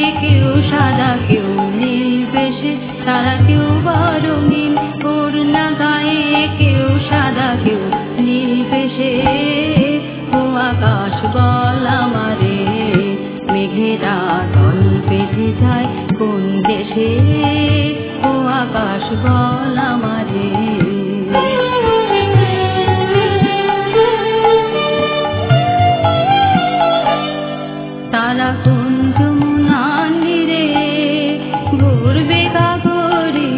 কেউ সাদা কেউ নীল বেশে তারা কেউ রঙিন করুণা গায়ে কেউ সাদা কেউ নীল বেশে ও আকাশ বল আমারে মেঘেরা দল বেঁধে যায় কোন দেশে ও আকাশ বল আমারে তারা কোন যমুনার নীরে ঘুরবে কাগরে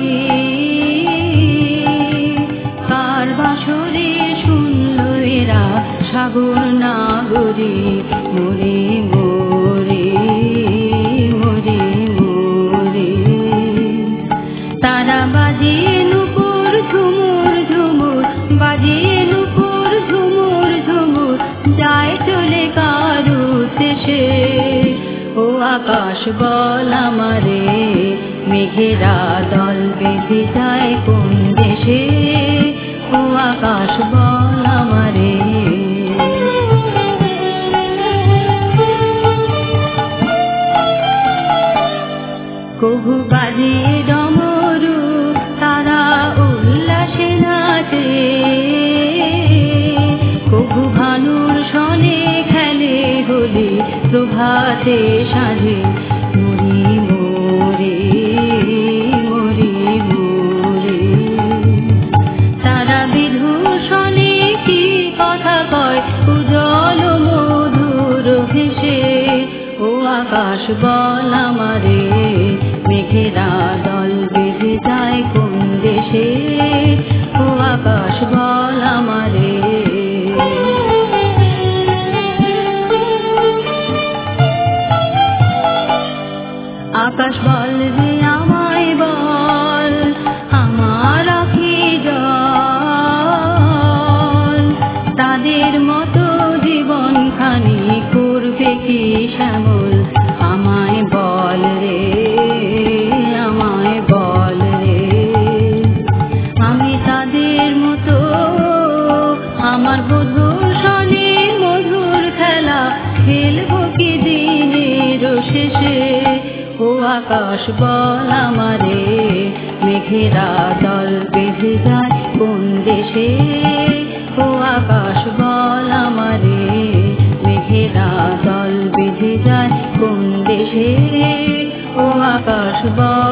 কার বাসরে শুনল এরা সাগর নাগরে মোরে মোরে মোরে মোরে তারা বাজিয়ে নুপুর ঝুমুর ঝুমুর বাজিয়ে নুপুর ঝুমুর ঝুমুর যায় চলে কারু দেশে ও আকাশ বল আমারে মেঘেরা দল বেঁধে যায় কোন দেশে ও আকাশ বল আমারে কহু বাজিয়ে ডমরু তারা উল্লাসে নাচে কহু ভানুর সনে খেলে হোলি প্রভাতে সাজে মরি মোরে মরি মোরে তারা বিধূষণে কি কথা কয় উজ্জ্বল মধুর ভেসে ও আকাশ বল আমারে মেঘেরা দল বেঁধে যায় কোন দেশে ও আকাশ বল আমারে আকাশ বল রে আমায় বল আমার আখি জল তাদের মতো জীবন খানি করবে কি শ্যামল আমায় বল রে আমায় বল রে আমি তাদের মতো আমার বধূর সনে মধুর খেলা খেলবো কি দিনের শেষে ও আকাশ বল আমারে মেঘেরা দল বেঁধে যায় কোন দেশে ও আকাশ বল আমারে মেঘেরা দল বেঁধে যায় কোন দেশে ও আকাশ বল